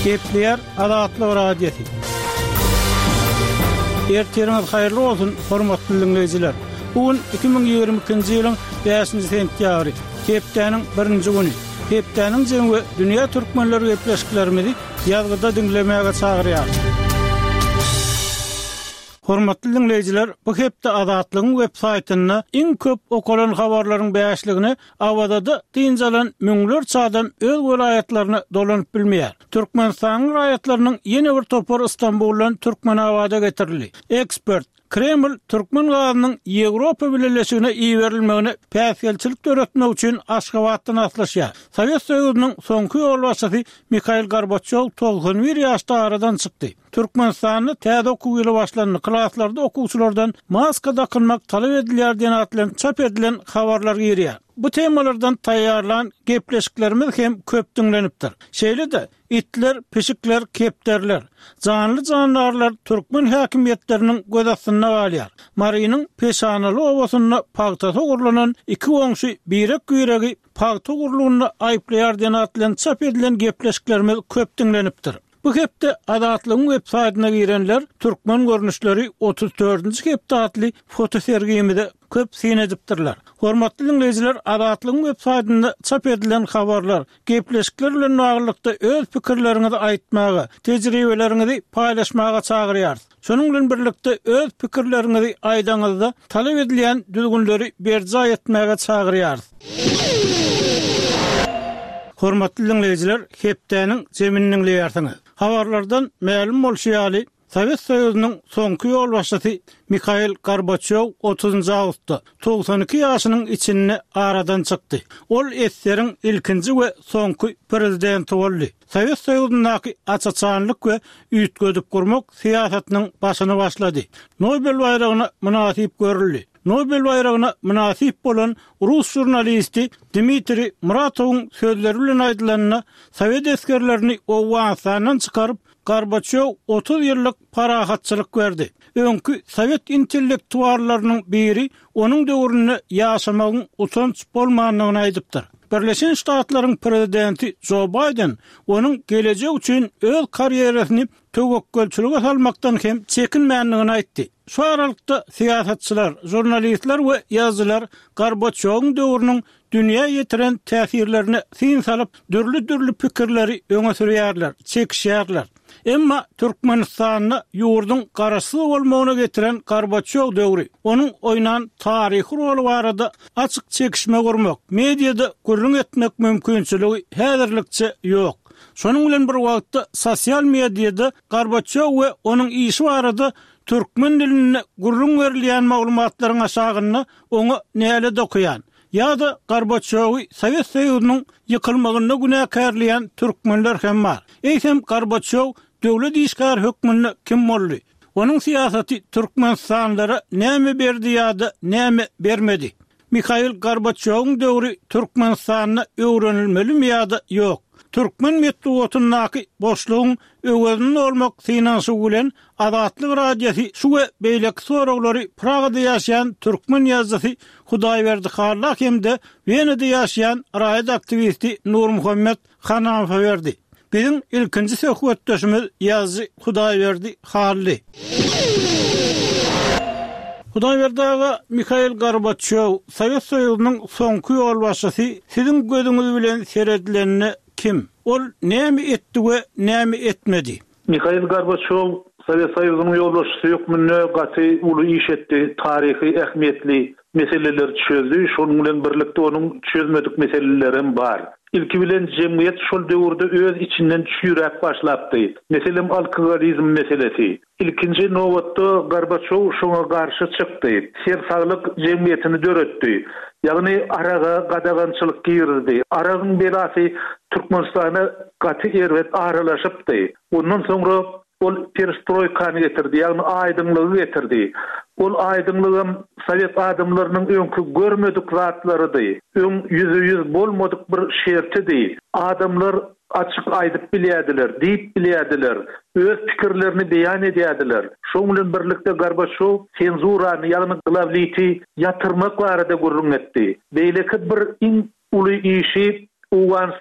Kepler adatly radiyeti. Erteriniz hayırlı olsun, hormatly dinleyijiler. Bugün 2022-nji ýylyň 5-nji sentýabry, Kepdäniň 1-nji güni. Kepdäniň jemgy dünýä türkmenleri gepleşiklerimizi ýazgyda dinlemäge çagyrýar. Hormatly dinleyijiler, bu hepde adatlygyň web-saýtyna iň köp okulan habarlaryň bäşligini awada diýinjalan müňler çadam öz welaýatlaryny dolanyp bilmeýär. Türkmenistan raýatlarynyň ýene bir topar Istanbuldan Türkmen awada getirildi. Ekspert Kreml Türkmen gazynyň Ýewropa birleşigine iýerilmegini päsgelçilik töretmek üçin Aşgabatdan atlaşýar. Sowet Soýuzynyň soňky ýol başçysy Mikhail Gorbaçov 91 ýaşda aradan çykdy. Türkmenistanyny täze okuw ýyly başlandy. Klaslarda okuwçylardan maska takynmak talap edilýär diýen atlan çap edilen habarlar ýerýär. Bu temalardan taýýarlan gepleşiklerimiz hem köp dinlenipdir. Şeýle-de itler, pişikler, kepderler, canly jandarlar türkmen häkimetleriniň göz astyna alýar. Marynyň peşanaly owasyna pagtata urlanan iki oňşy birek güýregi pagta urlugyny aýplaýar diýen atlan çap edilen gepleşiklerimiz köp dinlenipdir. Bu hepde adatlyň web-saýtyna girenler türkmen görnüşleri 34-nji hepde atly foto sergimide köp sinedipdirler. Hormatly dinleyijiler, adatlyň web-saýtynda çap edilen habarlar, gepleşikler bilen naglykda öz pikirleriňizi aýtmagy, tejribeleriňizi paýlaşmaga çagyrýar. Şonuň bilen birlikde öz pikirleriňizi aýdaňyzda talap edilen düzgünleri berja etmäge çagyrýar. Hormatly dinleyijiler, Kepdäniň jeminiň ýertiňi. Habarlardan ma'lum bolýaly, Sowet Soýuzynyň soňky ýol başçysy Mikhail Gorbaçov 30-njy awgustda 92 ýaşynyň içinde aradan çykdy. Ol SSR'ň ilkinji we soňky prezidenti boldy. Sowet Soýuzynyň açaçanlyk we üýtgödüp gurmak siýasatynyň başyny başlady. Nobel bayragyna munasyp görüldi. Nobel bayragyna munasyp bolan Rus jurnalisti Dmitri Muratowyň sözleri bilen aýdylanyna Sowet eskerlerini Owganistanyň çykaryp Gorbaçov 30 ýyllyk parahatçylyk berdi. Öňkü Sowet intellektuallarynyň biri onuň döwrüne ýaşamagyň utanç bolmanyny aýdypdyr. Birleşen Ştatlaryň prezidenti Joe Biden onuň gelejek üçin öz karýerasini töwekkelçilige salmakdan hem çekinmänligini aýtdy. Şu aralykda siýasatçylar, jurnalistler we ýazgylar Gorbaçowyň döwrüniň dünýä ýetiren täsirlerini sin salyp dürli pikirleri öňe sürýärler, çekişýärler. Emma Türkmenistanyny ýurduň garasy bolmagyna getiren Gorbaçow döwri, onuň oýnan taryhy roli barada açyk çekişme gurmak, mediada gurrun etmek mümkinçiligi häzirlikçe ýok. Şonuň bilen bir wagtda sosial mediada Gorbaçow we onuň işi barada türkmen dilini gurrun berilýän maglumatlaryň aşagyny oňa näle dokuyan. Ýa-da Gorbaçowy Sowet Soýuzynyň ýykylmagyna günäkärleýän türkmenler hem bar. Eýsem Gorbaçow döwlet işgär hökmüni kim boldy? Onuň siýasaty Türkmenistanlara näme berdi ýa-da näme bermedi? Mikhail Gorbaçowyň döwri Türkmenistanyna öwrenilmelimi ýa-da ýok? Türkmen medeniýetynyň boşlugyň öwrenilen olmak synansy bilen adatlyk radiyasy şu we beýleki soraglary Pragada ýaşaýan türkmen ýazgysy Hudaýberdi Harlak hemde Wenede ýaşaýan raýat aktivisti Nur Muhammed Hanafa berdi. Bizim ilkinji söhbetdeşimiz ýazgy Hudaýberdi Harly. Hudaýberdi Mikhail Gorbaçov, Sowet Soýuzynyň soňky ýol başçysy, siziň gözüňiz bilen seredilenini kim? Ol näme etdi we näme etmedi? Mikhail Gorbaçov Sowet Soýuzynyň ýolbaşçysy hökmüne gaty uly iş etdi, taryhy ähmiýetli meseleler çözdü. Şonuň bilen birlikde onuň çözmedik meseleleri hem bar. İlki bilen jemgyýet şol döwürde öz içinden çüýräp başlapdy. Meselem alkoholizm meselesi. İlkinji nowatda Gorbaçov şoňa garşy çykdy. Ser saglyk jemgyýetini döretdi. Ýagny araga gadagançylyk girdi. Aragyň belasy Türkmenistana gaty erwet aralaşypdy. Ondan soňra ol perestroykany getirdi, ýagny aýdymlygy getirdi. Ol aýdymlygym Sowet adamlarynyň öňkü görmedik zatlarydy. %100 bolmadyk bir şertidi. Adamlar açyk aýdyp bilýärdiler, diýip bilýärdiler, öz pikirlerini beýan edýärdiler. Şoň bilen birlikde Gorbaçov senzurany, ýagny glavlity ýatyrmak barada gurrun etdi. Beýleki bir uly işi Owganistanyň